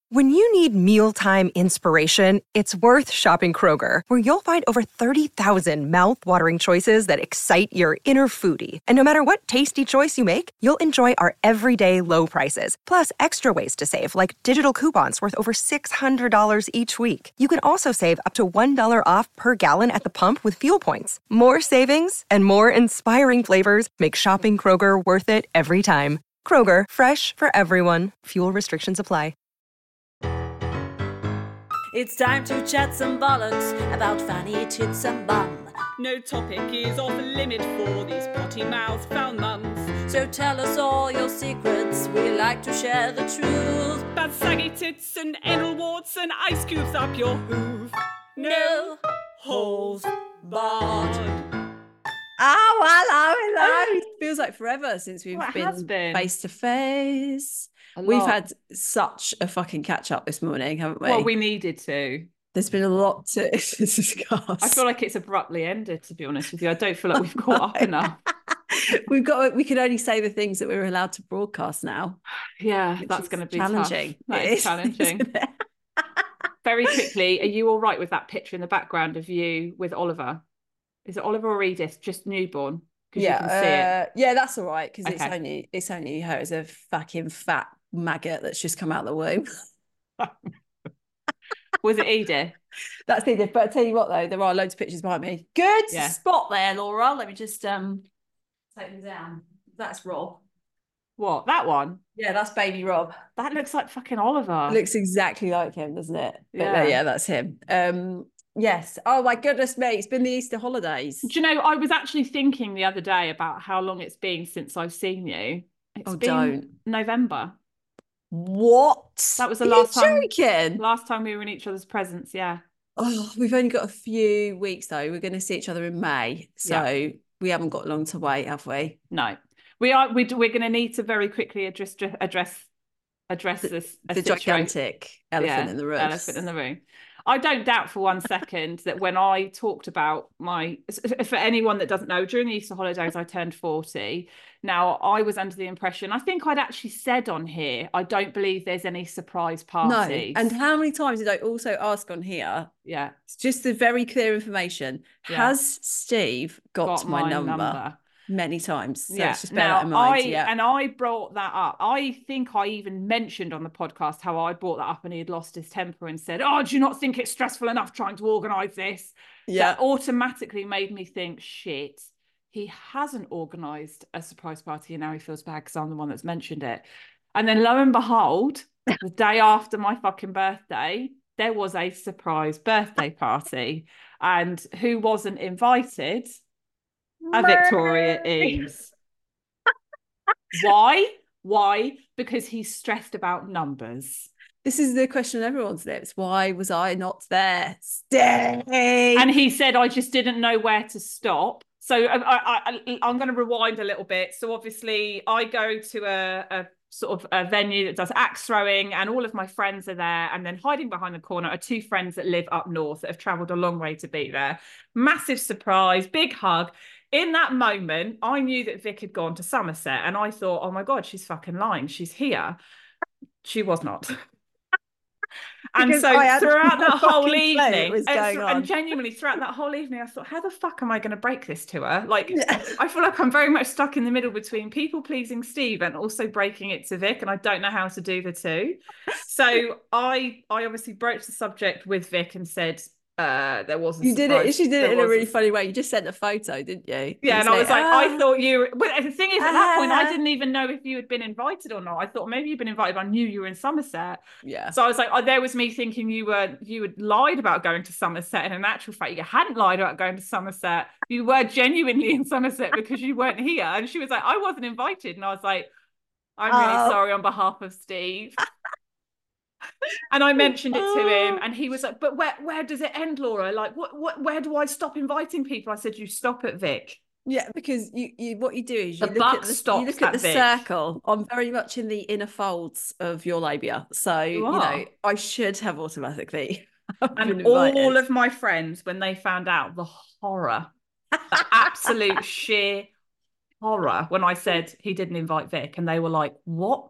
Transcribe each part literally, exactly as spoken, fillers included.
When you need mealtime inspiration, it's worth shopping Kroger, where you'll find over thirty thousand mouth-watering choices that excite your inner foodie. And no matter what tasty choice you make, you'll enjoy our everyday low prices, plus extra ways to save, like digital coupons worth over six hundred dollars each week. You can also save up to one dollar off per gallon at the pump with fuel points. More savings and more inspiring flavors make shopping Kroger worth it every time. Kroger, fresh for everyone. Fuel restrictions apply. It's time to chat some bollocks about fanny tits and bum. No topic is off limit for these potty-mouthed foul mums. So tell us all your secrets, we like to share the truth. Bad saggy tits and anal warts and ice cubes up your hoof. No holes barred. Oh, hello, hello. It feels like forever since we've Well, it been, has been. face to face. A We've lot. had such a fucking catch up this morning, haven't we? Well, we needed to. There's been a lot to discuss. I feel like it's abruptly ended, to be honest with you. I don't feel like we've caught up enough. We've got. We can only say the things that we're allowed to broadcast now. Yeah, which that's is going to be challenging. Tough. That It is is, challenging. isn't it? Very quickly, are you all right with that picture in the background of you with Oliver? Is it Oliver or Edith? Just newborn? Because Yeah, you can see it. uh, yeah, that's all right because it's Okay. only it's only her as a fucking fat maggot that's just come out of the womb. Was it Edith? That's Edith. But I tell you what, though, there are loads of pictures behind me. Good Yeah. spot there, Laura. Let me just um take them down. That's Rob. What? That one? Yeah, that's baby Rob. That looks like fucking Oliver. Looks exactly like him, doesn't it? But, Yeah. uh, yeah, that's him. Um, yes. Oh my goodness me, it's been the Easter holidays. Do you know, I was actually thinking the other day about how long it's been since I've seen you. It's Oh, been don't. November. What? That was the Are last you time- joking? Last time we were in each other's presence, yeah. Oh, we've only got a few weeks though. We're going to see each other in May, so we haven't got long to wait, have we? No. We are we, we're going to need to very quickly address address address this a The situation. gigantic elephant Yeah, in the room. Elephant in the room. I don't doubt for one second that when I talked about my, for anyone that doesn't know, during the Easter holidays, I turned forty. Now, I was under the impression, I think I'd actually said on here, I don't believe there's any surprise No. parties. And how many times did I also ask on here? yeah, It's just the very clear information. Yeah. Has Steve got, got my, my number? number. Many times. So Yeah. let's just bear Now, that in mind. I yeah. and I brought that up. I think I even mentioned on the podcast how I brought that up and he had lost his temper and said, "Oh, do you not think it's stressful enough trying to organise this?" yeah. That automatically made me think, shit, he hasn't organised a surprise party and now he feels bad because I'm the one that's mentioned it. And then lo and behold, the day after my fucking birthday, there was a surprise birthday party. And who wasn't invited? A Victoria Eames. Why? Why? Because he's stressed about numbers. This is the question on everyone's lips. Why was I not there? Steve! And he said, I just didn't know where to stop. So I, I, I, I'm going to rewind a little bit. So obviously I go to a, a sort of a venue that does axe throwing and all of my friends are there. And then hiding behind the corner are two friends that live up north that have travelled a long way to be there. Massive surprise, big hug. In that moment, I knew that Vic had gone to Somerset and I thought, oh my God, she's fucking lying. She's here. She was not. And Because so I had throughout no that whole fucking clue evening, what was and, going so- on. and genuinely throughout that whole evening, I thought, how the fuck am I going to break this to her? Like, I feel like I'm very much stuck in the middle between people pleasing Steve and also breaking it to Vic, and I don't know how to do the two. So I, I obviously broached the subject with Vic and said, uh, there was a You did it. surprise- She did there it in a was really funny way. You just sent a photo, didn't you? Yeah, It's and I was like, I ah. thought you were... But the thing is, at that point, I Ah. didn't even know if you had been invited or not. I thought maybe you'd been invited, but I knew you were in Somerset. Yeah. So I was like, oh, there was me thinking you were you had lied about going to Somerset, and in actual fact, you hadn't lied about going to Somerset. You were genuinely in Somerset because you weren't here. And she was like, I wasn't invited. And I was like, I'm really Oh. sorry on behalf of Steve. And I mentioned it to him, and he was like, but where where does it end, Laura? Like, what what where do I stop inviting people? I said, you stop at Vic. Yeah, because you, you what you do is you The look buck at the, you stops look at at the Vic. circle. I'm very much in the inner folds of your labia, so you, are. know I should have automatically. been And invited. all of my friends, when they found out the horror, the absolute sheer horror, when I said he didn't invite Vic, and they were like, what?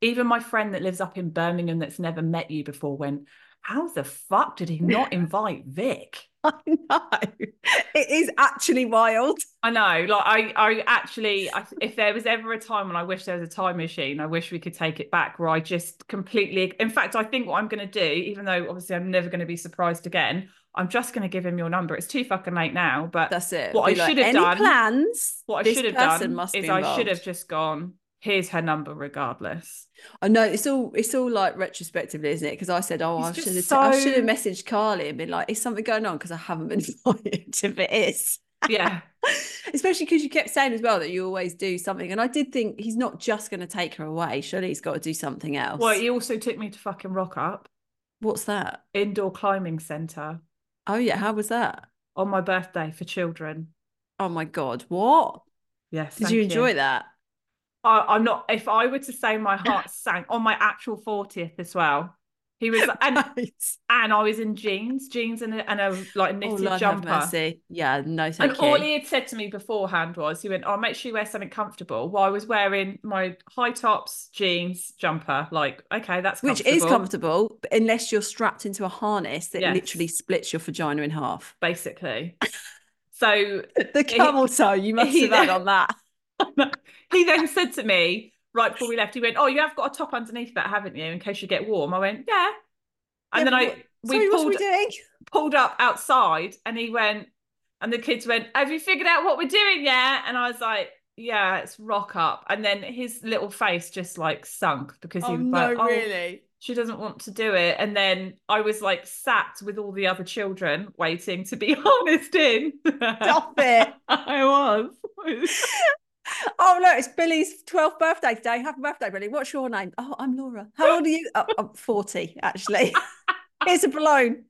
even my friend that lives up in Birmingham that's never met you before went, how the fuck did he not invite Vic? I know. It is actually wild. I know. Like I, I actually, I, if there was ever a time when I wish there was a time machine, I wish we could take it back where I just completely. In fact, I think what I'm going to do, even though obviously I'm never going to be surprised again, I'm just going to give him your number. It's too fucking late now, but that's it. What Be I like, should have any done, plans? what I This should have person done must is be I should involved. have just gone, here's her number regardless. I know it's all it's all like retrospectively, isn't it? Because I said, oh, He's I just should have so- I should have messaged Carly and been like, is something going on? Because I haven't been invited if it is. Yeah. Especially because you kept saying as well that you always do something. And I did think he's not just going to take her away. Surely he's got to do something else. Well, he also took me to fucking Rock Up, What's that? indoor climbing centre, Oh yeah, how was that? on my birthday for children. Oh my God, what? Yes. Did thank you enjoy that? I, I'm not, if I were to say my heart sank on my actual fortieth as well. He was, and, Right. and I was in jeans, jeans and a, and a like Oh, knitted Lord have jumper. mercy. Yeah, no, thank And you. all he had said to me beforehand was, he went, "Oh, make sure you wear something comfortable." Well, I was wearing my high tops, jeans, jumper. Like, okay, that's Which comfortable. is comfortable, but unless you're strapped into a harness that Yes. literally splits your vagina in half. Basically. So The camel toe you must he have had then- on that. he then said to me, right before we left, he went, "Oh, you have got a top underneath that, haven't you, in case you get warm?" I went, "Yeah." And Yeah, then I but- we Sorry, pulled what are we doing? pulled up outside, and he went, and the kids went, "Have you figured out what we're doing yet?" And I was like, "Yeah, it's Rock Up." And then his little face just like sunk because he Oh was no, like, "Oh, really? she doesn't want to do it." And then I was like sat with all the other children waiting to be harnessed in. Stop it. I was. Oh no, it's Billy's twelfth birthday today. Happy birthday, Billy. What's your name? Oh, I'm Laura. How old are you? Oh, I'm forty, actually. Here's a balloon.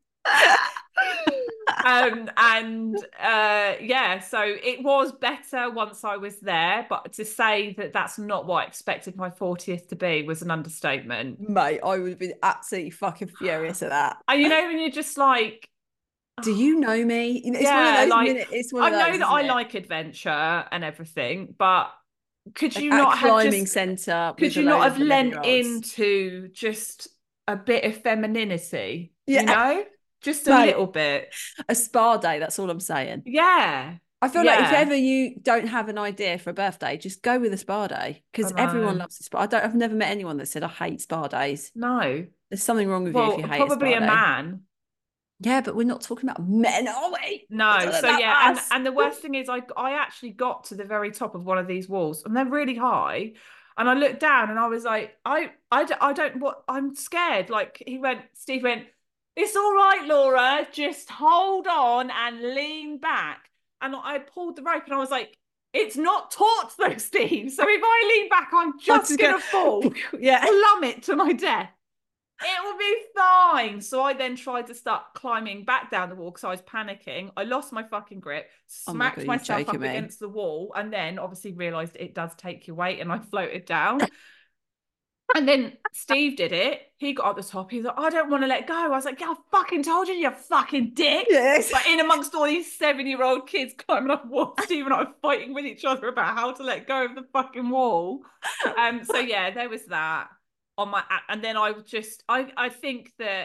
um and uh yeah, so it was better once I was there, but to say that that's not what I expected my fortieth to be was an understatement. Mate, I would have been absolutely fucking furious at that. And you know when you're just like, Do you know me? It's one Yeah, of those like, minutes. It's one I of know those, that I isn't it? like adventure and everything, but could you At not a have climbing just centre. could with you a not load have of lent eleven-year-olds. into just a bit of femininity? Yeah. You know, just a Mate. little bit. A spa day? That's all I'm saying. Yeah. I feel like if Yeah. ever you don't have an idea for a birthday, just go with a spa day because I know. everyone loves a spa. I don't. I've never met anyone that said I hate spa days. No. There's something wrong with you Well, if you hate probably a a spa day. man. Yeah, but we're not talking about men, are we? No, It's so about yeah, and, us. and the worst thing is I I actually got to the very top of one of these walls, and they're really high, and I looked down and I was like, I I, don't- I don't what I'm scared. Like he went, Steve went, "It's all right, Laura, just hold on and lean back." And I pulled the rope and I was like, it's not taut though, Steve. So if I lean back, I'm just just gonna go- fall, Yeah. plummet to my death. It will be fine. So I then tried to start climbing back down the wall because I was panicking. I lost my fucking grip, Oh my smacked God, you're myself up joking me. against the wall, and then obviously realised it does take your weight, and I floated down. And then Steve did it. He got up the top. He's like, "I don't want to let go." I was like, "Yeah, I fucking told you, you fucking dick." Yes. But in amongst all these seven-year-old kids climbing up walls, Steve and I were fighting with each other about how to let go of the fucking wall. Um. So yeah, there was that on my, and then I just, I, I think that,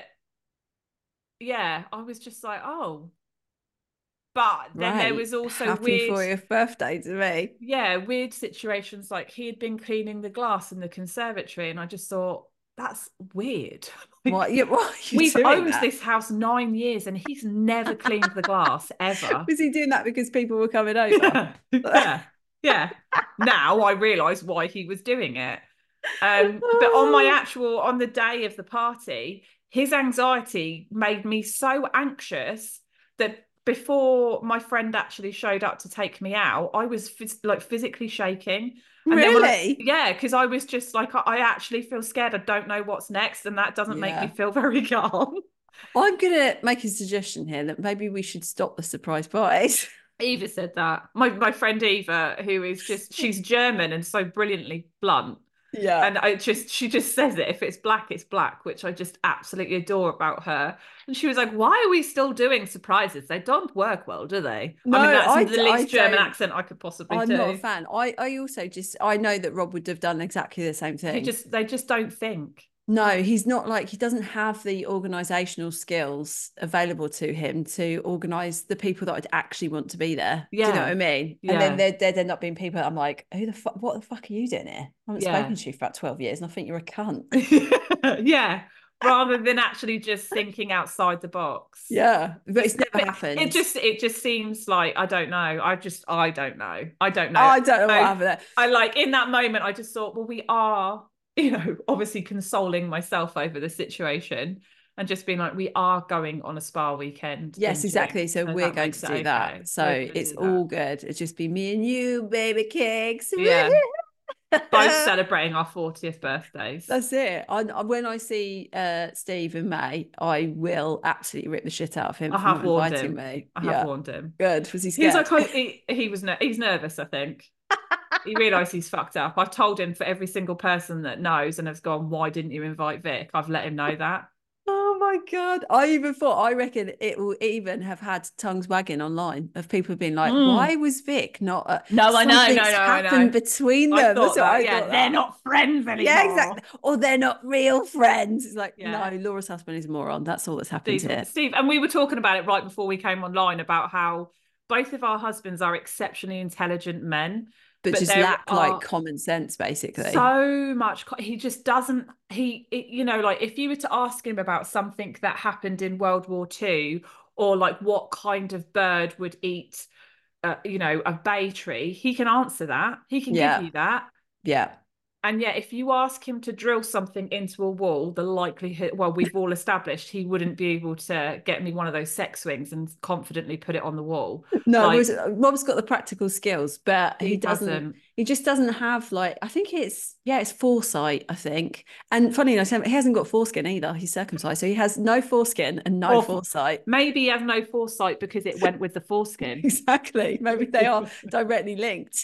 yeah, I was just like, oh. But then there Right. was also Happy weird, fortieth birthday to me. yeah, weird situations like he had been cleaning the glass in the conservatory, and I just thought, that's weird. What? You, what are you We've doing owned that? this house nine years and he's never cleaned the glass ever. Was he doing that because people were coming over? yeah, yeah. Now I realise why he was doing it. Um, but on my actual, on the day of the party, his anxiety made me so anxious that before my friend actually showed up to take me out, I was phys- like physically shaking. And then when I- Really? yeah, because I was just like, I, I actually feel scared. I don't know what's next, and that doesn't make me Yeah. feel very calm. I'm gonna make a suggestion here that maybe we should stop the surprise parties. Eva said that. My my friend Eva, who is just, she's German and so brilliantly blunt. Yeah. And I just, she just says it. If it's black, it's black, which I just absolutely adore about her. And she was like, why are we still doing surprises? They don't work well, do they? No, I mean, that's I, the I least German don't- accent I could possibly I'm do. not a fan. I, I also just, I know that Rob would have done exactly the same thing. He just, they just don't think. No, he's not like, he doesn't have the organisational skills available to him to organise the people that I'd actually want to be there. Yeah. Do you know what I mean? Yeah. And then there'd, there'd end up being people I'm like, who the fuck, what the fuck are you doing here? I haven't Yeah. spoken to you for about twelve years and I think you're a cunt. Yeah. Rather than actually just thinking outside the box. Yeah. But it's never But happened. It just, it just seems like, I don't know. I just, I don't know. I don't know. I don't know what I, happened there. I like, in that moment, I just thought, well, we are, you know, obviously consoling myself over the situation and just being like, we are going on a spa weekend. Yes, exactly. So we're going to do okay. that. So it's do all that. good. It's just be me and you, baby cakes. Yeah. Both celebrating our fortieth birthdays. That's it. I, when I see uh, Steve in May, I will absolutely rip the shit out of him I for have not warned inviting him. me. I yeah. have warned him. Good. Was he He was scared? like, oh, he, he was ner- he's nervous, I think. He realised he's fucked up. I've told him for every single person that knows and has gone, why didn't you invite Vic? I've let him know that. Oh my God. I even thought, I reckon it will even have had tongues wagging online of people being like, Mm. why was Vic not? A, No, I know, no, something's no, I know. happened between them. I thought That's what that, I yeah, thought they're that. not friends anymore. Yeah, exactly. Or they're not real friends. It's like, Yeah. no, Laura's husband is a moron. That's all that's happened Steve, here. Steve, and we were talking about it right before we came online about how both of our husbands are exceptionally intelligent men. But, But just there lack are like common sense, basically. So much. co- He just doesn't. He, it- you know, like if you were to ask him about something that happened in World War Two, or like what kind of bird would eat, uh, you know, a bay tree, he can answer that. He can Yeah. give you that. Yeah. And yet, if you ask him to drill something into a wall, the likelihood, well, we've all established he wouldn't be able to get me one of those sex swings and confidently put it on the wall. No, Like, whereas Rob's got the practical skills, but he, he doesn't, doesn't. he just doesn't have like, I think it's, yeah, it's foresight, I think. And funny enough, he hasn't got foreskin either. He's circumcised. So he has no foreskin and no Or- foresight. Maybe he has no foresight because it went with the foreskin. Exactly. Maybe they are directly linked.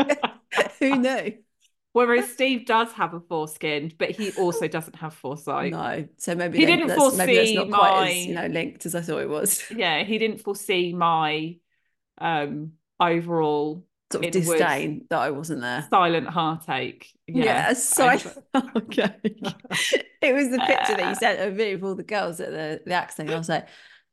Who knew? Whereas Steve dodoes have a foreskin, but he also doesn't have foresight. No. So maybe He they- didn't that's, maybe that's foresee not quite my- as, you know, linked as I thought it was. Yeah, he didn't foresee my um overall Sort of inward disdain that I wasn't there. silent heartache. Yeah, Yeah, so I, I- okay. It was the picture that you sent of me with all the girls at the, the accent. I was like,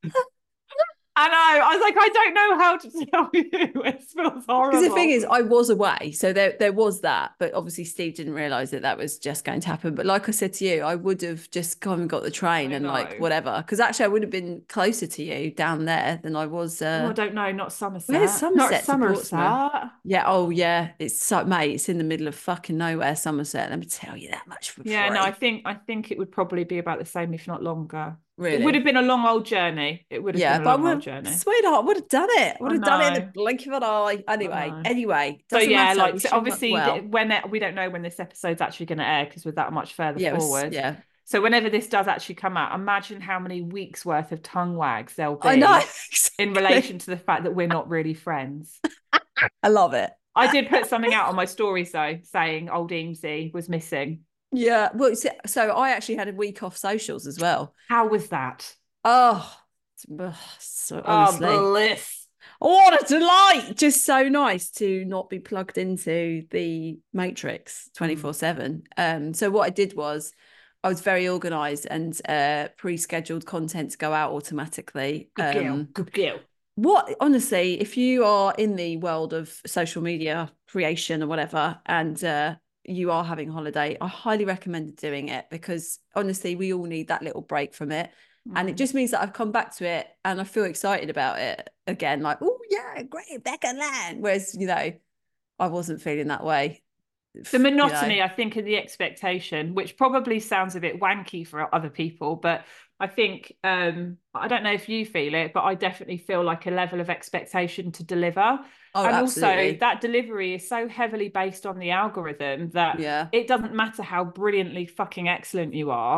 I know. I was like, I don't know how to tell you. It feels horrible. because the thing is, I was away, so there there was that, but obviously Steve didn't realise that that was just going to happen. But like I said to you, I would have just gone and got the train I and like know. whatever, because actually I would have been closer to you down there than I was. Oh, Uh, I don't know. Not Somerset. Where's Somerset Not to Somerset. yeah, oh yeah, it's so mate, it's in the middle of fucking nowhere, Somerset. Let me tell you that much for Yeah, free. no, I think I think it would probably be about the same, if not longer. Really? It would have been a long old journey. It would have Yeah, been a but I long old would, journey. sweetheart, would have done it. Would I have done it in know. the blink of an eye. Anyway, know. anyway. So doesn't yeah, matter, like we so shall obviously well. th- when it, we don't know when this episode's actually going to air because we're that much further yeah, it was- forward. yeah. So whenever this does actually come out, imagine how many weeks worth of tongue wags there'll be I know. in relation to the fact that we're not really friends. I love it. I did put something out on my stories though, saying old Eamesy was missing. Yeah. Well, so, so I actually had a week off socials as well. How was that? Oh, ugh, so honestly. Oh, bliss. What a delight. Just so nice to not be plugged into the Matrix twenty-four seven. Um, so what I did was I was very organized and uh, pre-scheduled content to go out automatically. Good girl. Um, Good girl. what honestly, if you are in the world of social media creation or whatever, and uh, you are having a holiday, I highly recommend doing it, because honestly, we all need that little break from it. And it just means that I've come back to it and I feel excited about it again. Like, oh yeah, great, back on land. Whereas, you know, I wasn't feeling that way. The monotony, You know. I think, and the expectation, which probably sounds a bit wanky for other people, but I think, um, I don't know if you feel it, but I definitely feel like a level of expectation to deliver. Oh, and absolutely. also that delivery is so heavily based on the algorithm that Yeah. it doesn't matter how brilliantly fucking excellent you are.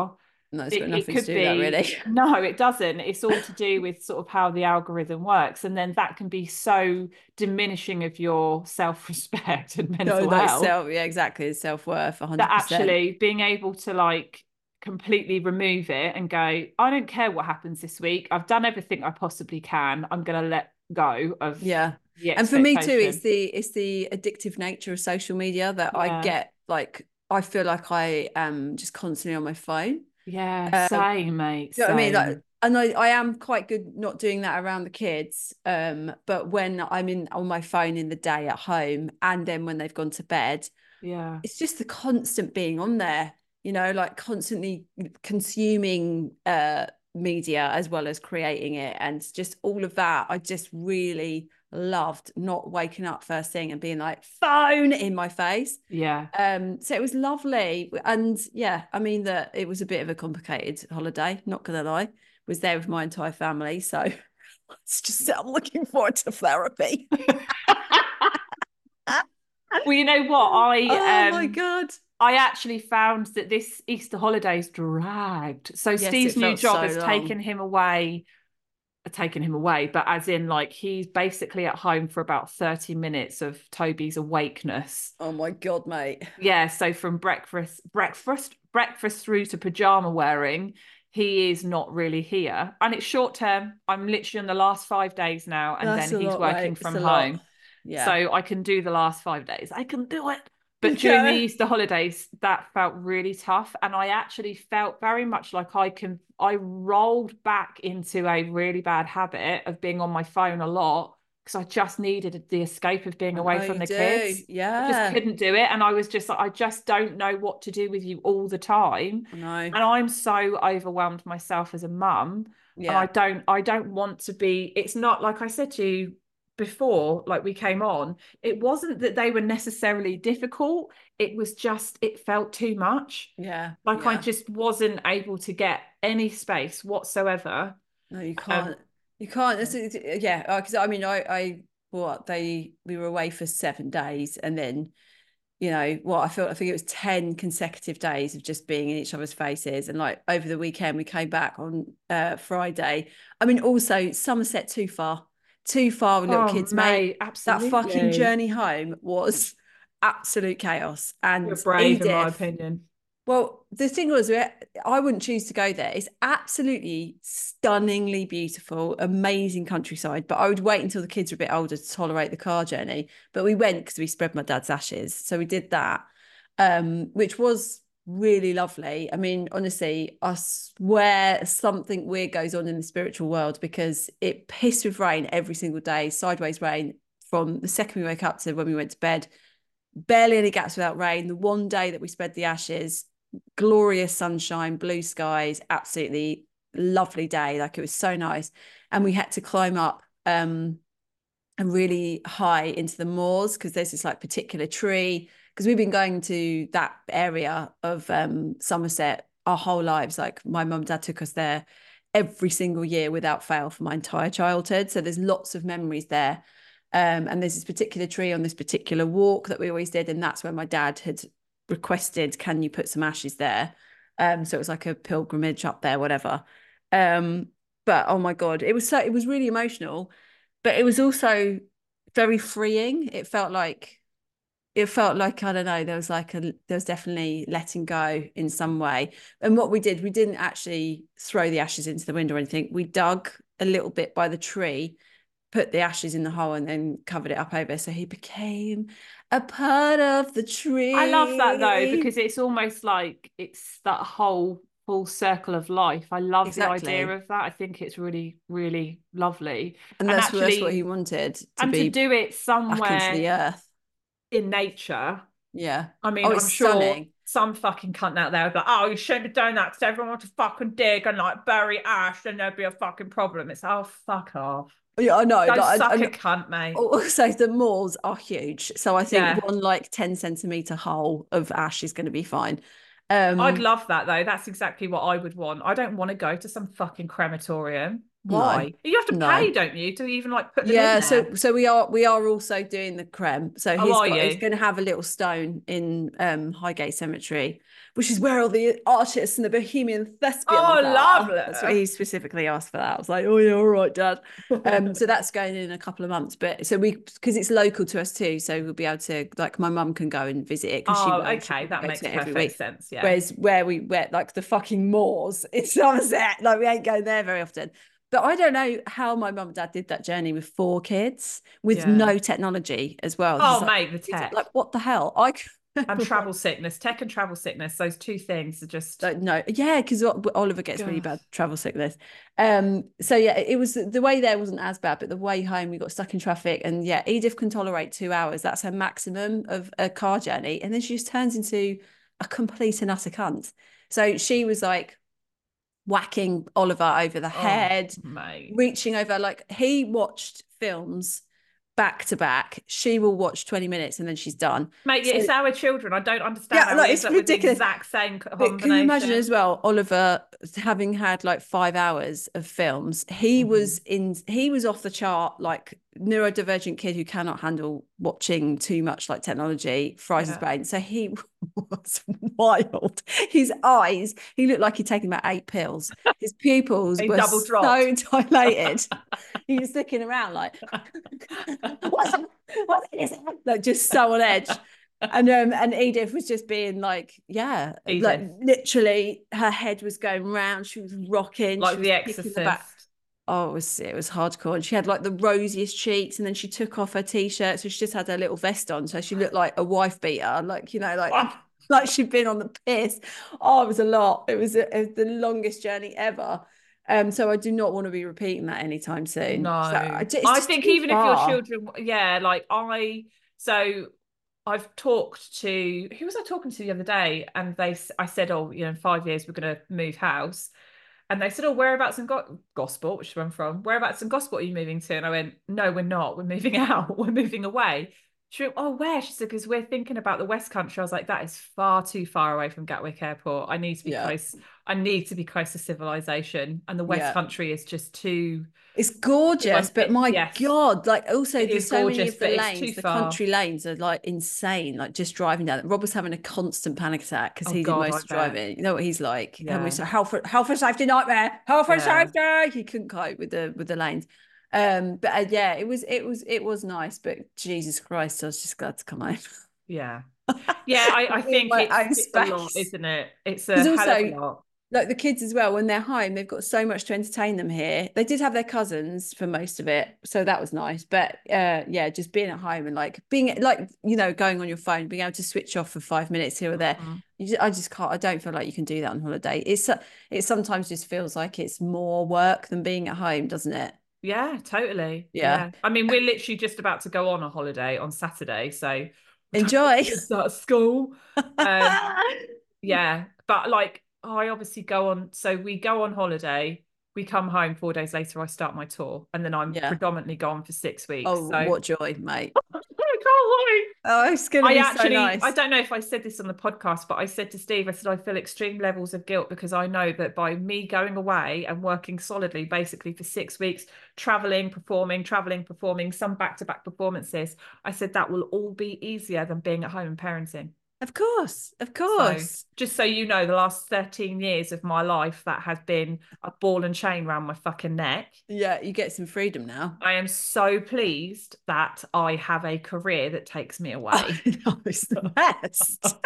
No, it's It, got it nothing to could do with that, be, really. no, it doesn't. It's all to do with sort of how the algorithm works. And then that can be so diminishing of your self-respect and No, mental like health self, yeah, exactly. Self-worth, that one hundred percent. actually being able to like completely remove it and go, I don't care what happens this week. I've done everything I possibly can. I'm going to let go of Yeah. the And for me too, it's expectation. the it's the addictive nature of social media that I Yeah. get, like I feel like I am just constantly on my phone. Yeah, Um, same, mate. you know what I mean? Like, Same. and I, I am quite good not doing that around the kids. Um, but when I'm in on my phone in the day at home and then when they've gone to bed, Yeah. it's just the constant being on there, you know, like constantly consuming uh media as well as creating it, and just all of that. I just really loved not waking up first thing and being like phone in my face. Yeah. Um, so it was lovely. And yeah, I mean that it was a bit of a complicated holiday, not gonna lie. Was there with my entire family. So it's just I'm looking forward to therapy. Well, you know what? I Oh my um God. I actually found that this Easter holidays dragged. So Yes, it Steve's new felt job so has long. taken him away, taken him away, but as in like he's basically at home for about thirty minutes of Toby's awakeness. Oh my God, mate. Yeah, so from breakfast, breakfast, breakfast through to pajama wearing, he is not really here. And it's short term. I'm literally on the last five days now, and That's then a he's lot, mate. working It's from a lot. home. So Yeah. I can do the last five days. I can do it. But during the Yeah. Easter holidays, that felt really tough. And I actually felt very much like I can I rolled back into a really bad habit of being on my phone a lot because I just needed the escape of being I away know from you the do. kids. I just Yeah. couldn't do it. And I was just like, I just don't know what to do with you all the time. I know. And I'm so overwhelmed myself as a mum. And I Yeah. don't, I don't want to be, it's not like I said to you before, like we came on, it wasn't that they were necessarily difficult. It was just, it felt too much. Yeah. Like I Yeah. just wasn't able to get any space whatsoever. No, you Um, can't. You can't. This is, yeah. Because I mean, I, I, what they, we were away for seven days, and then, you know, what I felt, I think it was ten consecutive days of just being in each other's faces. And like over the weekend, we came back on uh, Friday. I mean, also Somerset too far, too far with little oh, kids, mate. mate, That fucking absolutely. journey home was absolute chaos. You're And brave, in my Edith, opinion. well, the thing was, I wouldn't choose to go there. It's absolutely stunningly beautiful, amazing countryside. But I would wait until the kids were a bit older to tolerate the car journey. But we went because we spread my dad's ashes. So we did that, um, which was really lovely. I mean, honestly, I swear something weird goes on in the spiritual world because it pissed with rain every single day, sideways rain from the second we woke up to when we went to bed. Barely any gaps without rain. The one day that we spread the ashes, glorious sunshine, blue skies, absolutely lovely day. Like it was so nice. And we had to climb up um and really high into the moors because there's this like particular tree. Because we've been going to that area of um Somerset our whole lives. Like my mum and dad took us there every single year without fail for my entire childhood. So there's lots of memories there. Um, and there's this particular tree on this particular walk that we always did. And that's where my dad had requested, can you put some ashes there? Um, so it was like a pilgrimage up there, whatever. Um, but oh my God, it was so, it was really emotional, but it was also very freeing. It felt like, it felt like, I don't know, there was like a, there was definitely letting go in some way. And what we did, we didn't actually throw the ashes into the wind or anything. We dug a little bit by the tree, put the ashes in the hole and then covered it up over. So he became a part of the I love that though, tree. because it's almost like it's that whole full circle of life. I love the idea Exactly. of that. I think it's really, really lovely. And And that's that's what he actually, wanted, to and to be do it back into somewhere the earth. in nature. Yeah. I Oh, mean, it's I'm sure stunning. some fucking cunt out there would be like, oh, you shouldn't have done that because everyone wants to fucking dig and like bury ash and there'd be a fucking problem. It's oh fuck off. Yeah, I know. Go Like, suck a and cunt, mate. also the moors are huge. So I think Yeah. one like ten centimeter hole of ash is going to be fine. I'd Um, love that though. That's exactly what I would want. I don't want to go to some fucking crematorium. Why? No, You have to no. pay, don't you, to even like put them Yeah, in there? so so we are we are also doing the creme. So Oh, he's are got he's you? going to have a little stone in um Highgate Cemetery, which is where all the artists and the bohemian thespians Oh, are. That's what lovely. he specifically asked for. That I was like, oh yeah, all right, Dad. Um, so that's going in a couple of months. But so we because it's local to us too, so we'll be able to like my mum can go and visit it because she Oh, will. She okay, can that go makes to it every perfect week. sense. Yeah. Whereas where we went like the fucking moors, it's Somerset. Like we ain't going there very often. But I don't know how my mum and dad did that journey with four kids with Yeah. no technology as well. He's Oh, like, mate, the tech like what the hell? I and travel sickness, tech and travel sickness. Those two things are just. like no, yeah, because Oliver gets really God. bad travel sickness. Um, so yeah, it was the way there wasn't as bad, but the way home we got stuck in traffic, and yeah, Edith can tolerate two hours. That's her maximum of a car journey, and then she just turns into a complete and utter cunt. So she was like whacking Oliver over the Oh, head, mate. reaching over. Like he watched films back to back. She will watch twenty minutes and then she's done. Mate, So it's our children. I don't understand yeah, how like we it's end up with the ridiculous. exact same But can you imagine as combination. well, Oliver having had like five hours of films? He Mhm. was in. He was off the chart, like neurodivergent kid who cannot handle watching too much like technology, fries his Yeah. brain. So he was wild. His eyes, he looked like he'd taken about eight pills. His pupils He were double so dropped. dilated. He was looking around like, what's up? What is it? Like just so on edge. And um and Edith was just being like, yeah, like Edith. literally her head was going round, she was rocking, Like she was The kicking the back. Exorcist. Oh, it was it was hardcore. And she had like the rosiest cheeks, and then she took off her t-shirt, so she just had her little vest on, so she looked like a wife beater, like you know, like like she'd been on the piss. Oh, it was a lot. It was, a, it was the longest journey ever. Um, so I do not want to be repeating that anytime soon. So I, No. it's I just think too even if your far. children, yeah, like I, so I've talked to, who was I talking to the other day? And they, I said, oh, you know, in five years we're going to move house. And they said, oh, whereabouts in Go Gosport, which is where I'm from, whereabouts in Gosport are you moving to? And I went, no, we're not. We're moving out. We're moving away. She went, oh, where? She said, because we're thinking about the West Country. I was like, that is far too far away from Gatwick Airport. I need to be Yeah. close. I need to be close to civilization. And the West Yeah. Country is just too... It's gorgeous, but my yes, God, like also it there's is so many gorgeous, of the but it's lanes, too the far. country lanes are like insane, like just driving down. Rob was having a constant panic attack because Oh he did God, I most of bet. driving. You know what he's like? And we Yeah. said health for health and safety nightmare, health and Yeah. safety. He couldn't cope with the with the lanes. Um, but uh, yeah, it was it was it was nice, but Jesus Christ, I was just glad to come home. Yeah. Yeah, I, I In think my it's, own it's a lot, space. isn't it? It's a Because hell of a also, lot. like the kids as well, when they're home, they've got so much to entertain them here. They did have their cousins for most of it, so that was nice. But uh, yeah, just being at home and like being like you know going on your phone, being able to switch off for five minutes here or there. Mhm. You just, I just can't. I don't feel like you can do that on holiday. It's it sometimes just feels like it's more work than being at home, doesn't it? Yeah, totally. Yeah. Yeah. I mean, we're literally just about to go on a holiday on Saturday, so Enjoy. start school. Um, yeah, but like I obviously go on, so we go on holiday, we come home four days later, I start my tour, and then I'm Yeah. predominantly gone for six weeks. Oh, So what joy, mate. I can't wait. Oh, it's gonna I be actually, so nice. I don't know if I said this on the podcast, but I said to Steve, I said, I feel extreme levels of guilt because I know that by me going away and working solidly, basically for six weeks, traveling, performing, traveling, performing, some back-to-back performances, I said that will all be easier than being at home and parenting. Of course, of So course. just so you know, the last thirteen years of my life, that has been a ball and chain around my fucking neck. Yeah, you get some freedom now. I am so pleased that I have a career that takes me away. I know, it's the best.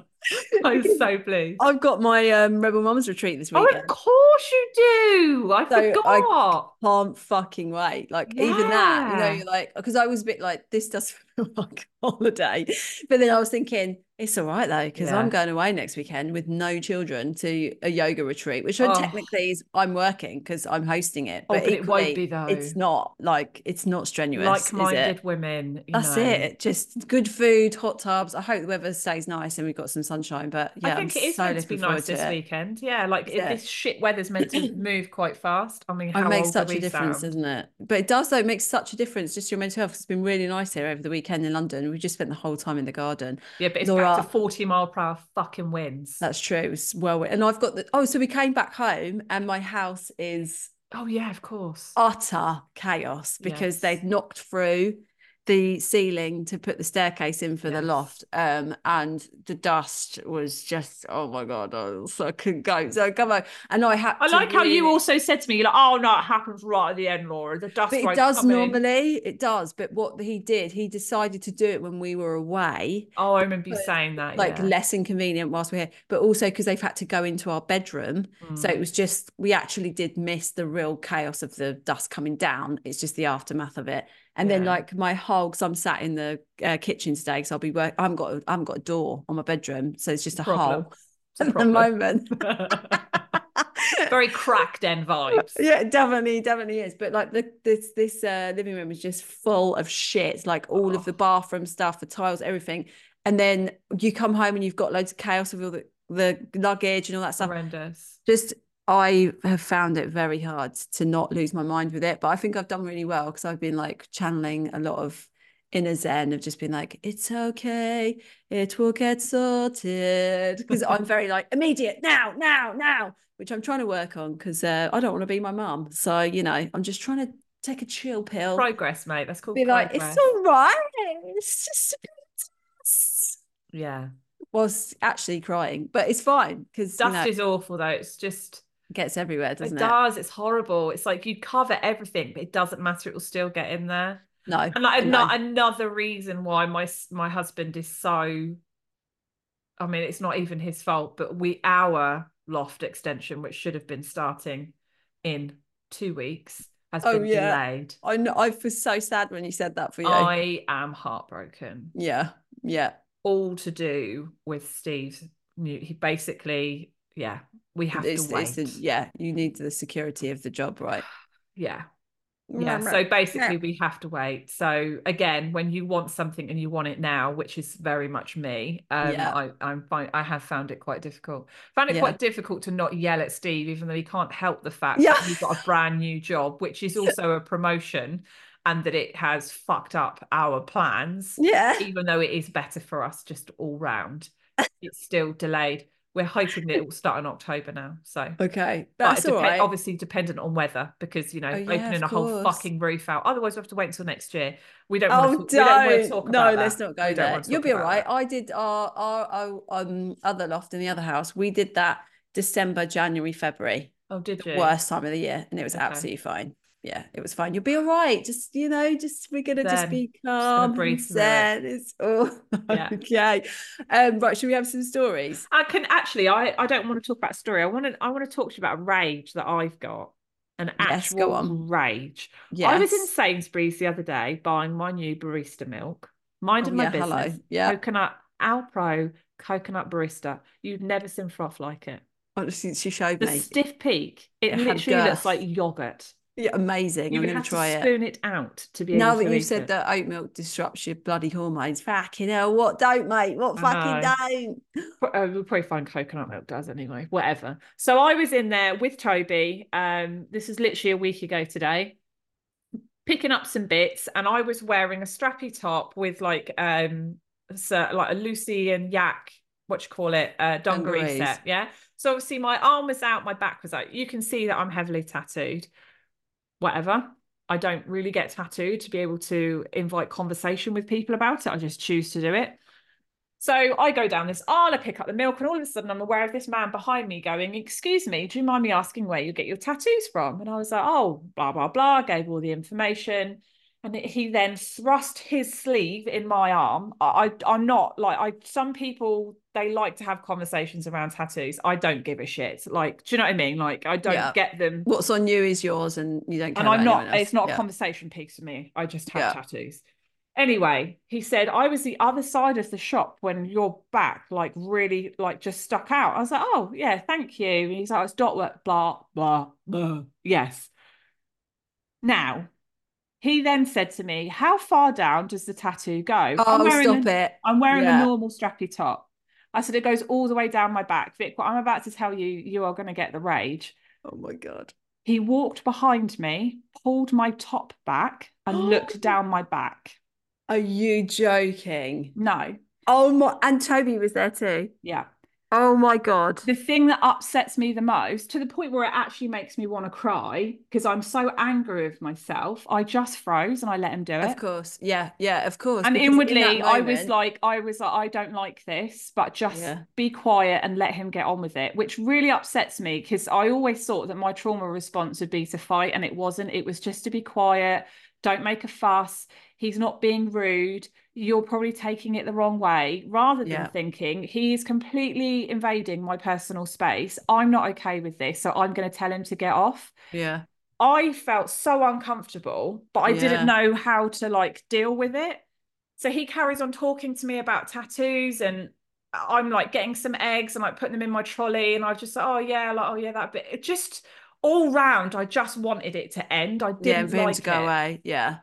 I'm so pleased. I've got my um, Rebel Mums retreat this Oh, weekend. of course you do. I So I forgot. can't fucking wait. Like even that, you know, Yeah. you're like, because I was a bit like, this does feel like a holiday. But then I was thinking, it's all right though, because Yeah. I'm going away next weekend with no children to a yoga retreat, which Oh. technically is I'm working because I'm hosting it. Oh, But, but it won't equally, be though. it's not like it's not strenuous. Like-minded is it? women, you That's know. it. Just good food, hot tubs. I hope the weather stays nice and we've got some sunshine. But yeah, I think I'm it is so meant to be looking forward nice to this it. weekend. Yeah, like Is if it? this shit weather's meant to move quite fast. I mean, It how makes old do such a we difference, sound? doesn't it? But it does, though, it makes such a difference just to your mental health. It's been really nice here over the weekend in London. We just spent the whole time in the garden. Yeah, but it's Laura, back to forty mile per hour fucking winds. That's true. It was well, and I've got the, oh, so we came back home and my house is Oh yeah, of course. Utter chaos because Yes. they'd knocked through the ceiling to put the staircase in for Yes. the loft, um and the dust was just, oh my god, I, was, I couldn't go, so come on. And I had I to like how you really, also said to me, you're like, oh no, it happens right at the end, Laura. The dust but it won't does come in. normally, it does, but what he did, he decided to do it when we were away. Oh, I remember you saying that, Like yeah. less inconvenient whilst we're here, but also because they've had to go into our bedroom. Mm. So it was just, we actually did miss the real chaos of the dust coming down. It's just the aftermath of it. And Yeah. then like my whole, because I'm sat in the uh, kitchen today, because I'll be work. I haven't got, a, I haven't got a door on my bedroom, so it's just a Problem. hole It's a at problem. the moment. Very cracked end vibes. Yeah, it definitely, definitely is. But like the this this uh, living room is just full of shit, like all Oh. of the bathroom stuff, the tiles, everything. And then you come home and you've got loads of chaos with all the, the luggage and all that stuff. Horrendous. Just, I have found it very hard to not lose my mind with it. But I think I've done really well because I've been like channeling a lot of inner zen of just being like, it's okay, it will get sorted. Because I'm very like immediate, now, now, now, which I'm trying to work on because uh, I don't want to be my mum. So, you know, I'm just trying to take a chill pill. Progress, mate. That's called be progress. like, it's all right. It's just yeah. was actually crying, but it's fine because dust you know, is awful though. It's just it gets everywhere, doesn't it? It does. It's horrible. It's like you cover everything, but it doesn't matter. It will still get in there. No, and like no. not another reason why my my husband is so. I mean, it's not even his fault, but we our loft extension, which should have been starting in two weeks, has oh, been yeah. delayed. I know. I was so sad when you said that for you. I am heartbroken. Yeah, yeah. All to do with Steve's new. He basically, yeah, we have it's, to wait. It's the, yeah, you need the security of the job, right? Yeah. Yeah, so basically we have to wait. So again, when you want something and you want it now, which is very much me, um, yeah. I, I'm fine. I have found it quite difficult. Found it yeah. quite difficult to not yell at Steve, even though he can't help the fact yeah. that he's got a brand new job, which is also a promotion, and that it has fucked up our plans. Yeah. Even though it is better for us just all round, it's still delayed. We're hoping that it will start in October now. So okay, that's but all right. Obviously dependent on weather, because you know, oh, yeah, opening a whole fucking roof out. Otherwise, we have to wait until next year. We don't. Oh, want to talk, don't. We don't want to talk no, about let's that. not go we there. You'll be all right. That. I did our, our our um other loft in the other house. We did that December, January, February. Oh, did you? Worst time of the year, and it was okay. absolutely fine. Yeah, it was fine. You'll be all right. Just, you know, just we're gonna Zen. just be calm. Just Zen. It. It's all yeah. okay. Um, right, should we have some stories? I can actually. I I don't want to talk about a story. I want to. I want to talk to you about a rage that I've got. An yes, actual go on. rage. Yes. I was in Sainsbury's the other day buying my new barista milk, minding oh, yeah, my business. Hello. Yeah. Coconut Alpro coconut barista. You've never seen froth like it. Honestly, she showed the me. The stiff peak. It, it literally looks like yogurt. Yeah, amazing. You I'm would going have to try to spoon it. it out to be now able to that you've eat said it. that oat milk disrupts your bloody hormones. Fucking hell, what don't, mate? What fucking don't? Uh, we'll probably find coconut milk does anyway. Whatever. So I was in there with Toby. Um, this is literally a week ago today, picking up some bits, and I was wearing a strappy top with like um, so like a Lucy and Yak, what you call it, uh, dungaree Dungarees. set. Yeah. So obviously my arm was out, my back was out. You can see that I'm heavily tattooed. Whatever. I don't really get tattooed to be able to invite conversation with people about it. I just choose to do it. So I go down this aisle, I pick up the milk, and all of a sudden I'm aware of this man behind me going, excuse me, do you mind me asking where you get your tattoos from? And I was like, oh, blah, blah, blah, gave all the information. And he then thrust his sleeve in my arm. I, I, I'm not like, I. Some people, they like to have conversations around tattoos. I don't give a shit. Like, do you know what I mean? Like, I don't yeah. get them. What's on you is yours, and you don't care And about I'm not, else. it's not yeah. a conversation piece for me. I just have yeah. tattoos. Anyway, he said, I was the other side of the shop when your back, like, really, like, just stuck out. I was like, oh, yeah, thank you. And he's like, it's dot work, blah, blah, blah. Yes. Now, he then said to me, how far down does the tattoo go? Oh, I'm wearing stop a, it. I'm wearing yeah. a normal strappy top. I said, it goes all the way down my back. Vic, what I'm about to tell you, you are going to get the rage. Oh, my God. He walked behind me, pulled my top back, and looked down my back. Are you joking? No. Oh, my. And Toby was there too. Yeah. Oh my God. The thing that upsets me the most, to the point where it actually makes me want to cry because I'm so angry with myself, I just froze and I let him do Of it. course. Yeah. Yeah, of course. And Because in that inwardly, I was moment, like, I was like, I don't like this, but just yeah. be quiet and let him get on with it, which really upsets me because I always thought that my trauma response would be to fight, and it wasn't. It was just to be quiet, don't make a fuss. He's not being rude. You're probably taking it the wrong way, rather than Yeah. thinking he is completely invading my personal space. I'm not okay with this, so I'm going to tell him to get off. Yeah. I felt so uncomfortable, but I didn't Yeah. know how to like deal with it. So he carries on talking to me about tattoos, and I'm like getting some eggs and like putting them in my trolley, and I just like, oh yeah, like oh yeah, that bit. It just all round, I just wanted it to end. I Yeah. And didn't for him to like go it. away. Yeah.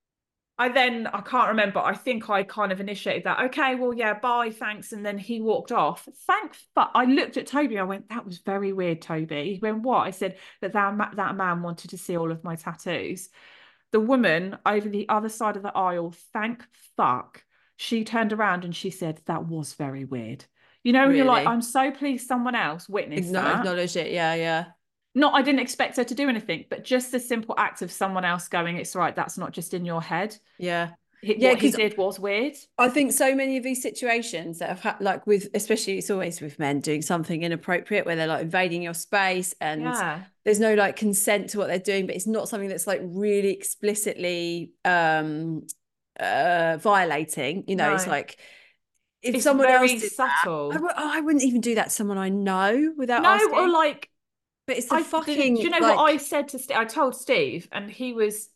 I then I can't remember. I think I kind of initiated that. Okay, well, yeah, bye, thanks. And then he walked off. Thank but I looked at Toby. I went, that was very weird, Toby. He went, what? I said that that, that man wanted to see all of my tattoos. The woman over the other side of the aisle, thank fuck, she turned around and she said, that was very weird. You know, and you're like, Really. I'm so pleased someone else witnessed Igno- that. acknowledge it. Yeah. Yeah. Not, I didn't expect her to do anything, but just the simple act of someone else going, it's right, that's not just in your head. Yeah. He, Yeah. what he Because did was weird. I think so many of these situations that have had, like with, especially it's always with men doing something inappropriate where they're like invading your space and Yeah. there's no like consent to what they're doing, but it's not something that's like really explicitly um uh violating, you know, it's No. like if It's someone else very did that, I subtle. w- oh, I wouldn't even do that to someone I know without No, or asking. like But it's the I did, do you fucking know what I like, said to Steve? I told Steve and he was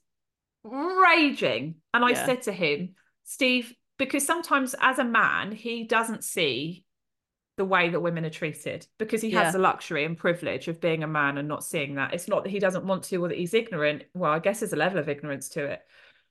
raging. And I yeah, said to him, Steve, because sometimes as a man, he doesn't see the way that women are treated because he has yeah, the luxury and privilege of being a man and not seeing that. It's not that he doesn't want to or that he's ignorant. Well, I guess there's a level of ignorance to it,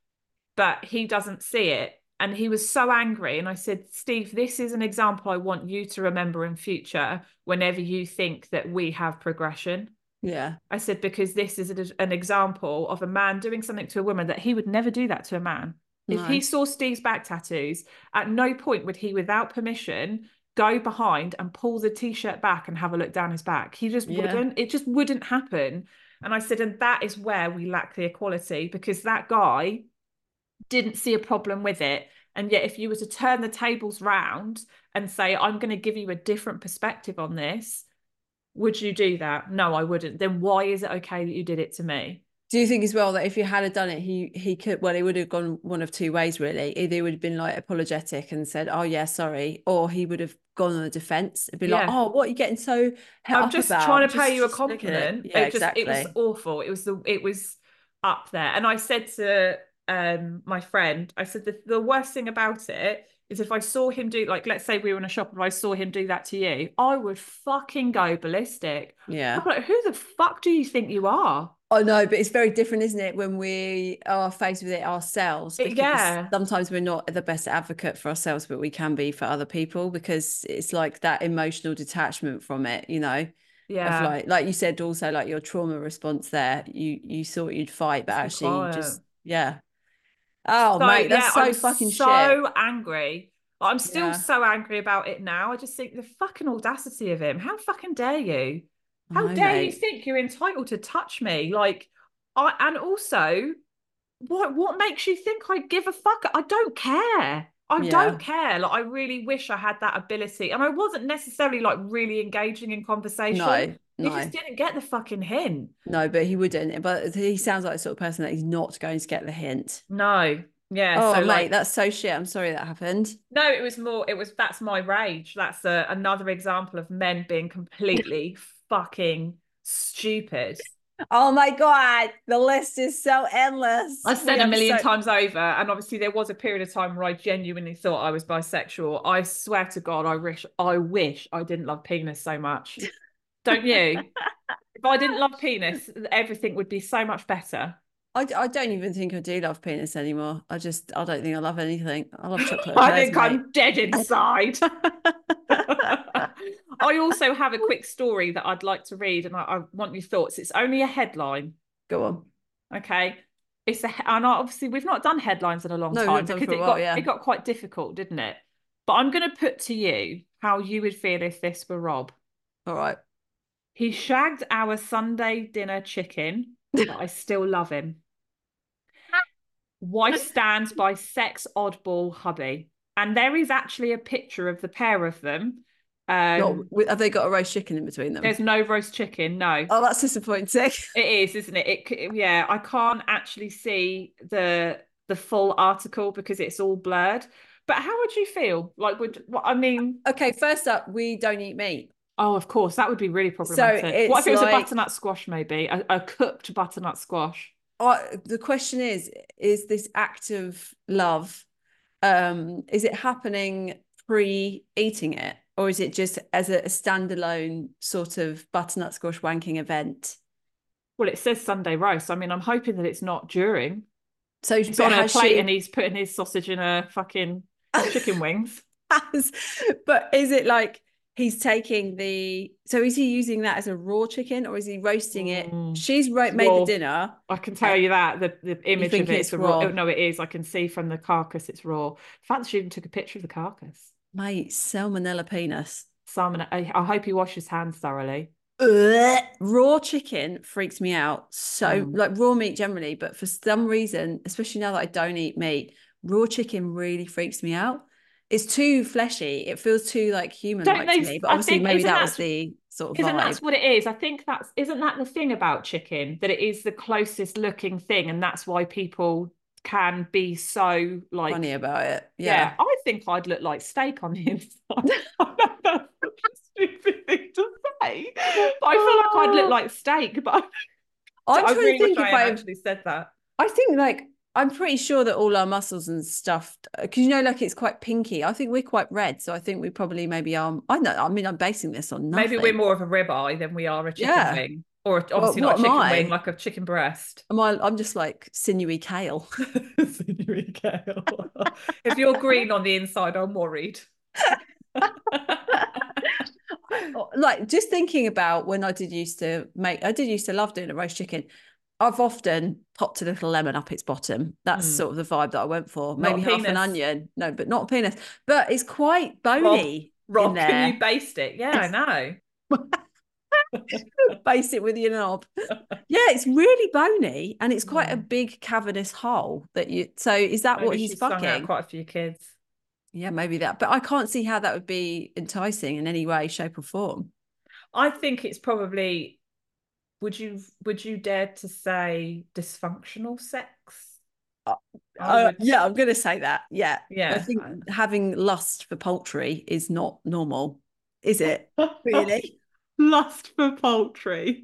but he doesn't see it. And he was so angry. And I said, Steve, this is an example I want you to remember in future whenever you think that we have progression. yeah, I said, because this is an example of a man doing something to a woman that he would never do that to a man. If he no, saw Steve's back tattoos, at no point would he, without permission, go behind and pull the t-shirt back and have a look down his back. He just yeah, wouldn't. It just wouldn't happen. And I said, and that is where we lack the equality, because that guy didn't see a problem with it. And yet, if you were to turn the tables round and say, I'm going to give you a different perspective on this, would you do that? No, I wouldn't. Then why is it okay that you did it to me? Do you think as well that if he had done it, he he could, well, he would have gone one of two ways, really. Either he would have been like apologetic and said, oh yeah, sorry, or he would have gone on the defense and be like, Yeah. oh, what are you getting so het I'm up just about? trying to pay Just you a just look at it. compliment. Yeah, It just it was exactly. awful. It was the it was up there. And I said to um my friend, I said the, the worst thing about it is if I saw him do, like, let's say we were in a shop and I saw him do that to you, I would fucking go ballistic. I'd Yeah. be like, who the fuck do you think you are? I know, but it's very different, isn't it, when we are faced with it ourselves, It, because yeah. sometimes we're not the best advocate for ourselves, but we can be for other people because it's like that emotional detachment from it, you know, of Yeah. like, like you said, also like your trauma response there, you you thought you'd fight, but Just be actually you quiet. just, yeah. Oh, So mate, yeah, that's I so was fucking shit. so angry. I'm still Yeah, so angry about it now. I just think the fucking audacity of him. How fucking dare you? I How know, dare you mate. think you're entitled to touch me? Like, I and also, what what makes you think I give a fuck? I don't care. I don't Yeah, care. Like, I really wish I had that ability. And I wasn't necessarily like really engaging in conversation. no, He just no, didn't get the fucking hint. no, but he wouldn't. But he sounds like the sort of person that he's not going to get the hint. No. Yeah. Oh, So mate, like, that's so shit. I'm sorry that happened. no, it was more, it was, that's my rage. That's a, another example of men being completely fucking stupid. Oh my God, the list is so endless. I've We said a have million so times over, and obviously there was a period of time where I genuinely thought I was bisexual. I swear to God, I wish I wish I didn't love penis so much. Don't you? If I didn't love penis, everything would be so much better. I, I don't even think I do love penis anymore. I just I don't think I love anything. I love chocolate I eclairs, think mate. I'm dead inside. I also have a quick story that I'd like to read, and I, I want your thoughts. It's only a headline. Go on. Okay. It's a, and obviously we've not done headlines in a long No, we've not time done because for a it while, got it yeah. got quite difficult, didn't it? But I'm going to put to you, how you would feel if this were Rob. All right. He shagged our Sunday dinner chicken, but I still love him. Wife stands by sex oddball hubby. And there is actually a picture of the pair of them. Um, Not, have they got a roast chicken in between them? There's no roast chicken, no. Oh, that's disappointing. It is, isn't it? It yeah, I can't actually see the the full article because it's all blurred. But how would you feel? Like, would I mean? Okay, first up, we don't eat meat. Oh, of course, that would be really problematic. So what if it was like, a butternut squash, maybe a, a cooked butternut squash? Uh, the question is: is this act of love? Um, is it happening pre-eating it, or is it just as a, a standalone sort of butternut squash wanking event? Well, it says Sunday roast. I mean, I'm hoping that it's not during. So he's on a plate she... and he's putting his sausage in a fucking chicken wings. But is it like he's taking the? So is he using that as a raw chicken, or is he roasting it? Mm. She's ro- made raw. the dinner. I can tell you that the, the image of it it's is raw. raw. No, it is. I can see from the carcass it's raw. In fact, she even took a picture of the carcass. Mate, salmonella penis. Salmon. I, I hope he washed his hands thoroughly. Ugh. Raw chicken freaks me out. So mm. like raw meat generally, but for some reason, especially now that I don't eat meat, raw chicken really freaks me out. It's too fleshy. It feels too like human like to me. But obviously, think, maybe that was the sort of isn't vibe. That's what it is. I think that's isn't that the thing about chicken, that it is the closest looking thing, and that's why people can be so like funny about it. Yeah, yeah I think I'd look like steak on the inside. That's such a stupid thing to say, but I feel like I'd look like steak. But I'm I trying really to think wish if I I actually said that. I think like. I'm pretty sure that all our muscles and stuff, because you know, like it's quite pinky. I think we're quite red, so I think we probably maybe are. I know. I mean, I'm basing this on nothing. Maybe we're more of a ribeye than we are a chicken yeah. wing, or obviously well, not a chicken wing, like a chicken breast. Am I? I'm just like sinewy kale. Sinewy kale. If you're green on the inside, I'm worried. Like just thinking about when I did used to make, I did used to love doing a roast chicken. I've often popped a little lemon up its bottom. That's mm. sort of the vibe that I went for. Maybe half an onion. No, but not a penis. But it's quite bony. Rob, Rob in there. Can you baste it? Yeah, I know. Baste it with your knob. Yeah, it's really bony and it's quite mm. a big cavernous hole that you. So is that maybe what he's fucking? Out quite a few kids. Yeah, maybe that. But I can't see how that would be enticing in any way, shape, or form. I think it's probably. Would you would you dare to say dysfunctional sex? Uh, uh, yeah, I'm going to say that. Yeah. Yeah. I think having lust for poultry is not normal, is it? Really? Lust for poultry.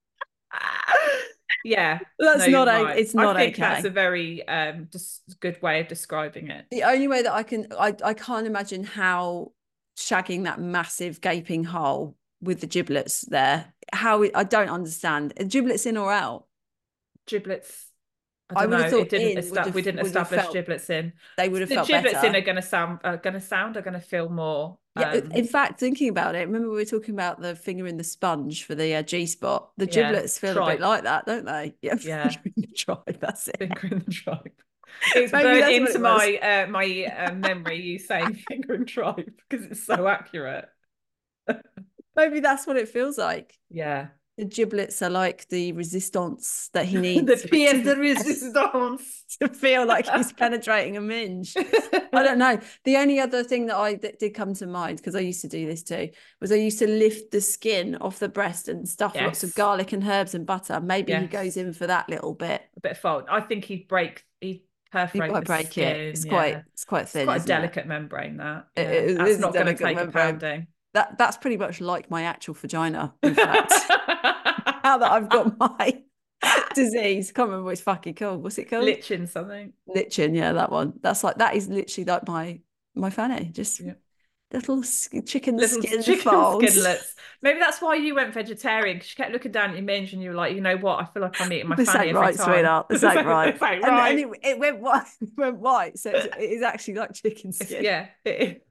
Yeah. That's no, not a, right. it's not I think okay. That's a very um just good way of describing it. The only way that I can I, I can't imagine how shagging that massive gaping hole with the giblets there. How I don't understand. Are giblets in or out? Giblets. I, I would have thought it didn't in, have, we didn't establish felt, giblets in. They would have the felt giblets better. in are going to sound are going to sound are going to feel more. Yeah. Um, in fact, thinking about it, remember we were talking about the finger in the sponge for the uh, G spot. The giblets yeah, feel tripe. a bit like that, don't they? Yeah. Yeah. Finger in the tripe. That's it. Finger in the tripe. It's burned into it my uh, my uh, memory. You saying finger and tripe because it's so accurate. Maybe that's what it feels like. Yeah. The giblets are like the resistance that he needs. The pièce de résistance. To feel like he's penetrating a minge. I don't know. The only other thing that I that did come to mind, because I used to do this too, was I used to lift the skin off the breast and stuff yes. lots of garlic and herbs and butter. Maybe yes. he goes in for that little bit. A bit of fault. I think he'd break, he'd perforate the break skin. It. It's yeah. quite it's quite thin. It's quite a delicate it? membrane, that. Yeah. It, it, that's it not going to take membrane. a pounding. That that's pretty much like my actual vagina, in fact. Now that I've got my disease, can't remember what it's fucking called. What's it called? Lichen something. Lichen, yeah, that one. That's like that is literally like my my fanny, just yeah. little chicken little skin chicken folds. skinlets. Maybe that's why you went vegetarian, because you kept looking down at your minge and you were like, you know what, I feel like I'm eating my this fanny ain't every right, time. Sweetheart. This ain't right. This ain't and, right. and it, it went white. It went white, so it's, it is actually like chicken skin. It's, yeah, it is.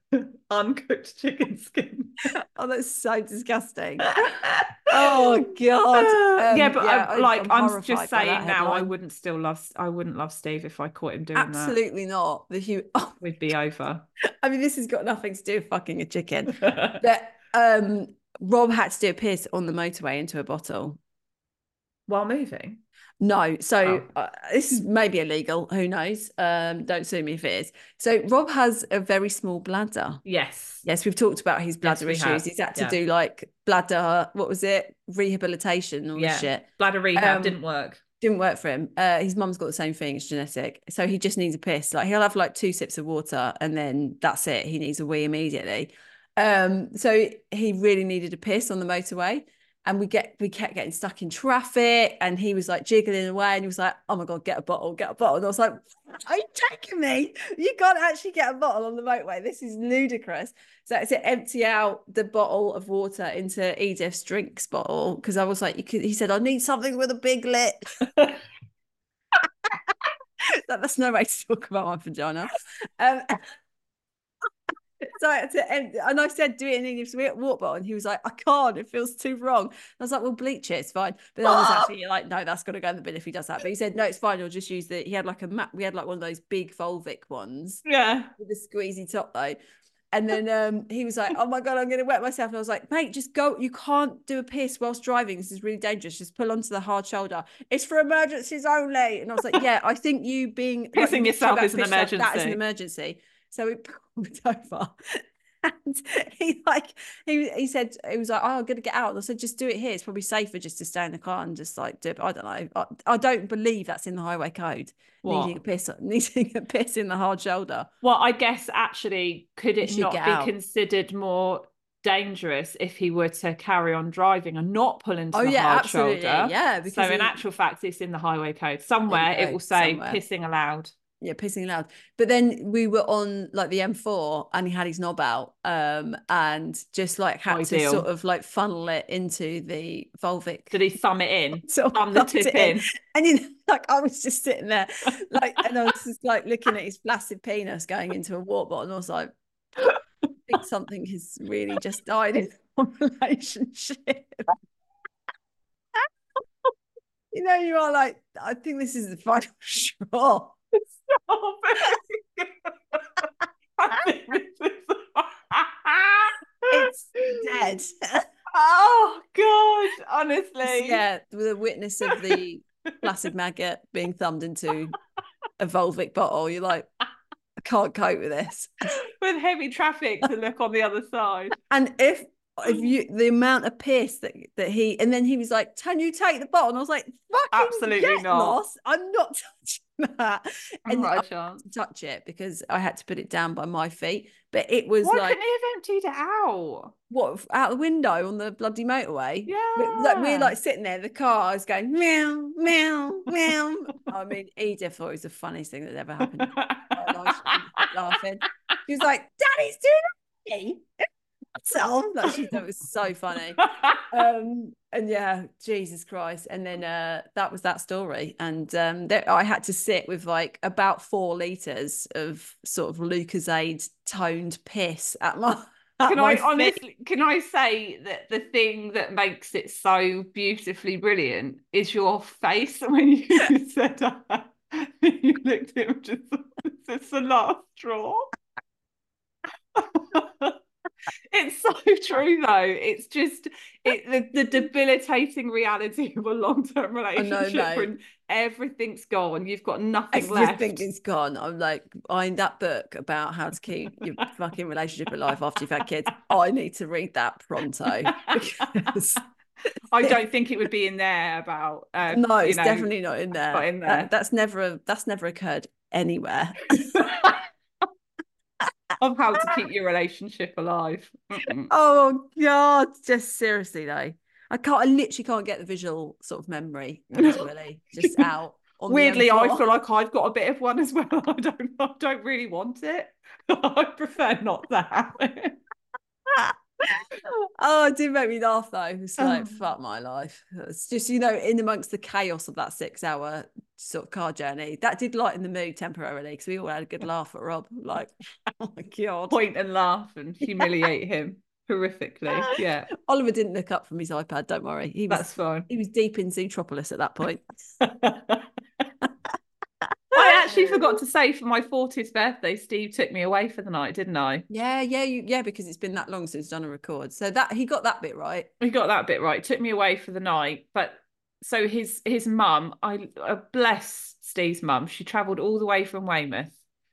uncooked chicken skin. Oh, that's so disgusting. Oh God. Um, yeah, but yeah, I, I, like I'm I'm horrified just by that saying now, I headline. wouldn't still love. I wouldn't love Steve if I caught him doing Absolutely not. The hu- oh, that. We'd be over. I mean, this has got nothing to do with fucking a chicken. But um, Rob had to do a piss on the motorway into a bottle. While moving. No, so Oh. uh, this is maybe illegal. Who knows? Um, don't sue me if it is. So Rob has a very small bladder. Yes. Yes, we've talked about his bladder we issues. have. He's had to Yeah. do like bladder, what was it? Rehabilitation, all this Yeah. shit. Bladder rehab Um, didn't work. Didn't work for him. Uh, his mum's got the same thing. It's genetic. So he just needs a piss. Like he'll have like two sips of water and then that's it. He needs a wee immediately. Um, so he really needed a piss on the motorway. And we get we kept getting stuck in traffic, and he was like jiggling away, and he was like, "Oh my God, get a bottle, get a bottle." And I was like, "Are you taking me? You can't actually get a bottle on the motorway. This is ludicrous." So I had to empty out the bottle of water into Edith's drinks bottle because I was like, "You could." He said, "I need something with a big lip." that, that's no way to talk about my vagina. Um, So I had to empty, and I said, "Do it in Edith's water bottle," and he was like, "I can't. It feels too wrong." And I was like, "Well, bleach it. It's fine." But I was actually like, "No, that's got to go in the bin if he does that." But he said, "No, it's fine. You'll just use the." He had like a mat. We had like one of those big Volvic ones. Yeah. With a squeezy top though. And then um, he was like, "Oh my God, I'm going to wet myself." And I was like, "Mate, just go. You can't do a piss whilst driving. This is really dangerous. Just pull onto the hard shoulder. It's for emergencies only." And I was like, "Yeah, I think you being Pissing like, yourself is an stuff, that is an emergency. emergency." So we pulled over. And he like he he said he was like, "Oh, I'm gonna get out." And I said, "Just do it here. It's probably safer just to stay in the car and just like do it." I don't know. I, I don't believe that's in the highway code. What? Needing a piss, needing a piss in the hard shoulder. Well, I guess actually, could it should not get be out. considered more dangerous if he were to carry on driving and not pull into Oh the yeah, hard absolutely. shoulder? Yeah, So because in he- actual fact, it's in the highway code somewhere. There you It go, will say somewhere. pissing allowed. Yeah, pissing loud. But then we were on like the M four and he had his knob out um and just like had to Ideal. sort of like funnel it into the Volvic. Did he thumb it in? Sort of Thumb the thumped tip it in. And you know, like I was just sitting there like and I was just like looking at his flaccid penis going into a water bottle and I was like, I think something has really just died in our relationship. You know, you are like, I think this is the final straw. Stop it. I think this is- It's dead. Oh God, honestly. Yeah, with a witness of the flaccid maggot being thumbed into a Volvic bottle, you're like, I can't cope with this. With heavy traffic to look on the other side. And if if you the amount of piss that that he and then he was like, "Can you take the bottle?" And I was like, "Fucking Absolutely get not. lost. I'm not touching that." And Not a I chance. had to touch it because I had to put it down by my feet. But it was Why like couldn't he have emptied it out? what out the window on the bloody motorway. Yeah. Like we're like sitting there, the car is going meow, meow, meow. I mean, Edith thought it was the funniest thing that ever happened. Laughing. She was like, "Daddy's doing it." So like, she thought it was so funny. Um, and yeah, Jesus Christ. And then uh, that was that story. And um, there, I had to sit with like about four litres of sort of Lucozade toned piss at my. At Can my I feet. honestly, can I say that the thing that makes it so beautifully brilliant is your face when you said that. You looked at him just, it's the last straw. It's so true though. It's just it the, the debilitating reality of a long-term relationship mate. when everything's gone. You've got nothing left. Everything is gone. I'm like, buying that book about how to keep your fucking relationship alive after you've had kids. I need to read that pronto. Because I don't think it would be in there about. Uh, no, you it's know, definitely not in there. not in there. That, that's never that's never occurred anywhere. Of how to keep your relationship alive. Mm-mm. Oh God, just seriously though, I can't. I literally can't get the visual sort of memory. Really, just out. On Weirdly, I feel like I've got a bit of one as well. I don't. I don't really want it. I prefer not to have it. Oh, it did make me laugh though. It's like, Oh. fuck my life. It's just, you know, in amongst the chaos of that six hour sort of car journey. That did lighten the mood temporarily because we all had a good laugh at Rob. Like, oh my God. Point and laugh and humiliate him horrifically. Yeah. Oliver didn't look up from his iPad, don't worry. He was, That's fine. He was deep in Zootropolis at that point. I actually forgot to say for my fortieth birthday, Steve took me away for the night, didn't I? Yeah, yeah, you, yeah, because it's been that long since done a record. So that he got that bit right. He got that bit right. Took me away for the night. But so his his mum, I uh, bless Steve's mum, she travelled all the way from Weymouth.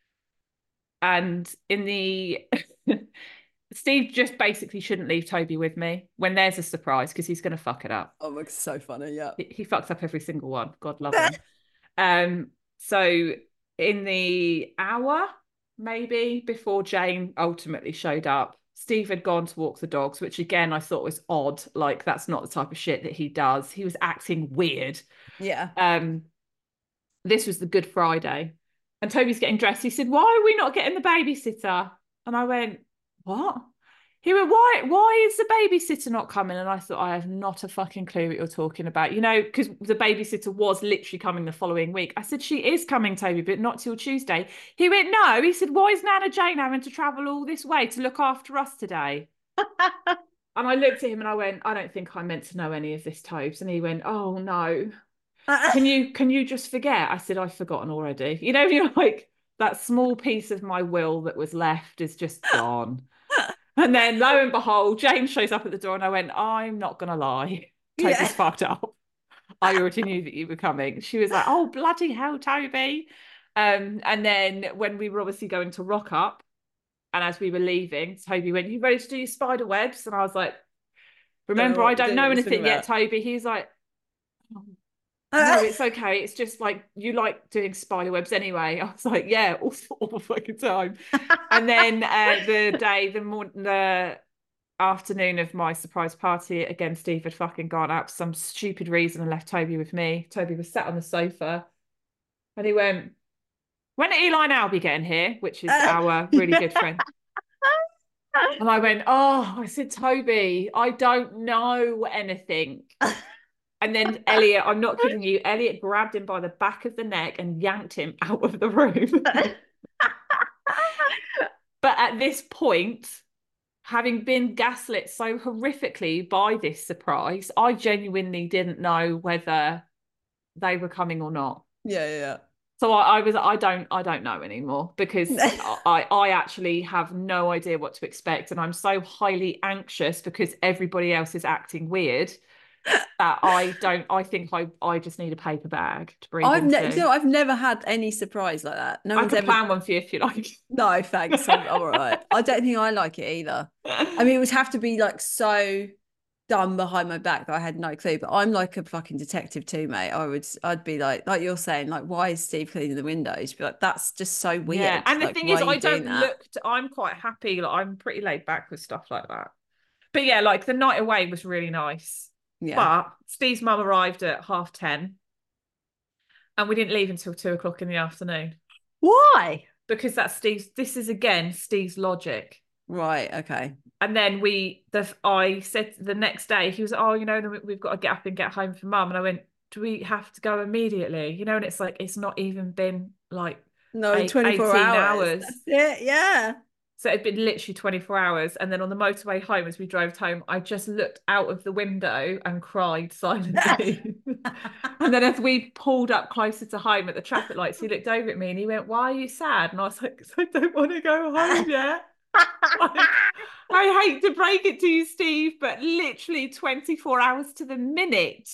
And in the Steve just basically shouldn't leave Toby with me when there's a surprise because he's going to fuck it up. Oh, it's so funny. Yeah. He, he fucks up every single one. God love him. um, so in the hour, maybe before Jane ultimately showed up, Steve had gone to walk the dogs, which again, I thought was odd. Like, that's not the type of shit that he does. He was acting weird. Yeah. Um, this was the Good Friday. And Toby's getting dressed. He said, why are we not getting the babysitter? And I went, what? He went, why, why is the babysitter not coming? And I thought, I have not a fucking clue what you're talking about. You know, because the babysitter was literally coming the following week. I said, she is coming, Toby, but not till Tuesday. He went, no. He said, why is Nana Jane having to travel all this way to look after us today? And I looked at him and I went, I don't think I meant to know any of this, Tobes. And he went, oh, no. Can you can you just forget? I said, I've forgotten already. You know, you're like, that small piece of my will that was left is just gone. And then lo and behold, Jane shows up at the door and I went, I'm not going to lie. Toby's yeah. fucked up. I already knew that you were coming. She was like, oh, bloody hell, Toby. Um, and then when we were obviously going to rock up and as we were leaving, Toby went, you ready to do your spider webs? And I was like, remember, I don't know anything yet, Toby. He was like, oh. No, it's okay. It's just like you like doing spider webs anyway. I was like, yeah, all, all the fucking time. And then uh, the day, the morning, the afternoon of my surprise party, again, Steve had fucking gone out for some stupid reason and left Toby with me. Toby was sat on the sofa, and he went, "When are Eli and Albie getting here?" Which is our really good friend. And I went, "Oh," I said, "Toby, I don't know anything." And then Elliot, I'm not kidding you, Elliot grabbed him by the back of the neck and yanked him out of the room. But at this point, having been gaslit so horrifically by this surprise, I genuinely didn't know whether they were coming or not. Yeah, yeah, yeah. So I, I was, I don't, I don't know anymore because I, I actually have no idea what to expect, and I'm so highly anxious because everybody else is acting weird. That I don't. I think I. I just need a paper bag to breathe I've into. Ne- you know, I've never had any surprise like that. No I one's can ever plan one for you if you like. No, thanks. I'm, I'm all right. I don't think I like it either. I mean, it would have to be like so done behind my back that I had no clue. But I'm like a fucking detective too, mate. I would. I'd be like, like you're saying, like, why is Steve cleaning the windows? Be like, that's just so weird. Yeah. And the like, thing is, I don't that? look. To, I'm quite happy. Like, I'm pretty laid back with stuff like that. But yeah, like the night away was really nice. Yeah. But Steve's mum arrived at half ten and we didn't leave until two o'clock in the afternoon. Why? Because that's Steve's, this is again Steve's logic. Right, okay. And then we, the I said the next day, he was, oh, you know, we've got to get up and get home for mum. And I went, do we have to go immediately? You know, and it's like, it's not even been like no, eight, twenty-four hours. hours. That's it, yeah. So it'd been literally twenty-four hours. And then on the motorway home, as we drove home, I just looked out of the window and cried silently. And then as we pulled up closer to home at the traffic lights, he looked over at me and he went, why are you sad? And I was like, because I don't want to go home yet. I, I hate to break it to you, Steve, but literally twenty-four hours to the minute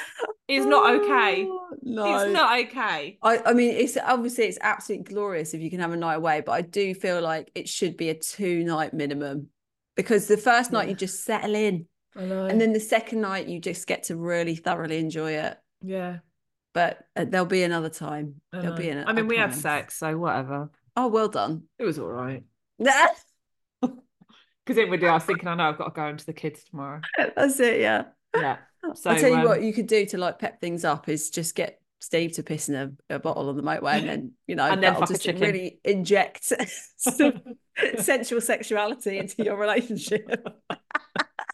is not okay. No, it's not okay. I, I mean, it's obviously it's absolutely glorious if you can have a night away, but I do feel like it should be a two night minimum because the first night yeah. you just settle in, I know. And then the second night you just get to really thoroughly enjoy it. Yeah, but uh, there'll be another time. I there'll be an. I mean, I we promise. had sex, so whatever. Oh, well done. It was all right. Because inwardly I was thinking, I know I've got to go into the kids tomorrow. That's it, yeah. Yeah. So I'll tell you um, what you could do to like pep things up is just get Steve to piss in a, a bottle on the motorway and then, you know, and then that'll just really inject some sensual sexuality into your relationship.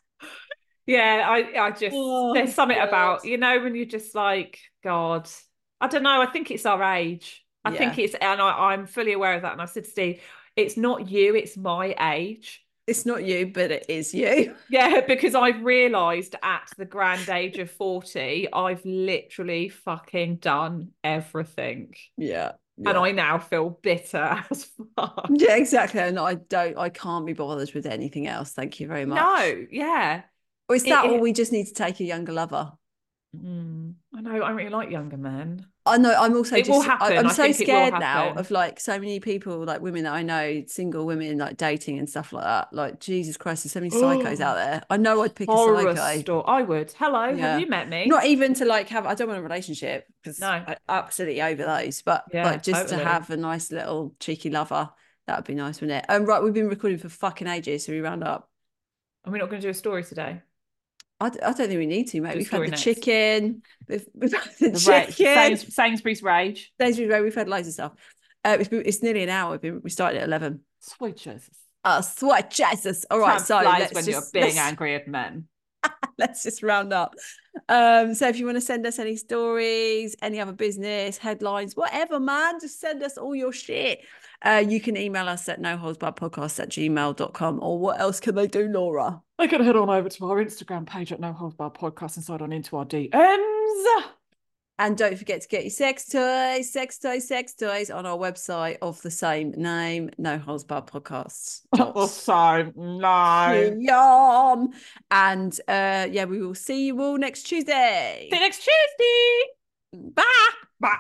Yeah, I, I just, oh, there's something God. about, you know, when you're just like, God, I don't know. I think it's our age. I Yeah. think it's, and I, I'm fully aware of that. And I said to Steve, it's not you, it's my age. It's not you, but it is you. Yeah, because I've realised at the grand age of forty, I've literally fucking done everything. Yeah. Yeah. And I now feel bitter as fuck. Yeah, exactly. And I don't, I can't be bothered with anything else. Thank you very much. No, yeah. Or is that it, all it, we just need to take a younger lover? Mm, I know, I really like younger men. I know, I'm also it just, will happen. I, I'm I so think scared it will now happen. of like so many people, like women that I know, single women, like dating and stuff like that. Like, Jesus Christ, there's so many psychos out there. I know I'd pick Horror a psycho. Store. I would. Hello, Yeah. have you met me? Not even to like have, I don't want a relationship because No. I'm absolutely over those, but Yeah, like just totally. to have a nice little cheeky lover, that would be nice, wouldn't it? Um, right, we've been recording for fucking ages, so we round up. Are we not going to do a story today? I, I don't think we need to, mate. Do We've had the next. chicken. We've, we've had the, The chicken. Ra- Sains- Sainsbury's Rage. Sainsbury's Rage. We've had loads of stuff. Uh, it's, it's nearly an hour. We've been, we started at eleven. Sweet Jesus. Oh, sweet Jesus. All right, so let's when just, you're being let's, angry at men. let's just round up. Um, so if you want to send us any stories, any other business, headlines, whatever, man, just send us all your shit. Uh, you can email us at noholesbarredpodcast at gmail dot com. Or what else can they do, Laura? They can head on over to our Instagram page at No Holds Barred Podcast and slide on into our D Ms. And don't forget to get your sex toys, sex toys, sex toys on our website of the same name, No Holds Barred Podcasts. Oh, so no. Yum. And uh, yeah, we will see you all next Tuesday. See you next Tuesday. Bye. Bye.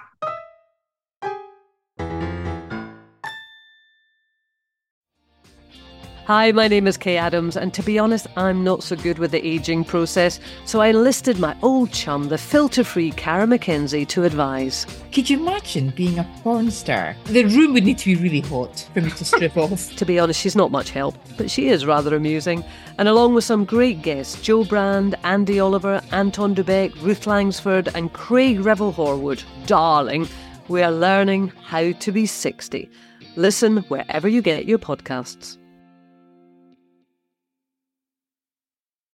Hi, my name is Kay Adams, and to be honest, I'm not so good with the ageing process, so I enlisted my old chum, the filter-free Cara McKenzie, to advise. Could you imagine being a porn star? The room would need to be really hot for me to strip off. To be honest, she's not much help, but she is rather amusing. And along with some great guests, Joe Brand, Andy Oliver, Anton Dubeck, Ruth Langsford and Craig Revel-Horwood, darling, we are learning how to be sixty. Listen wherever you get your podcasts.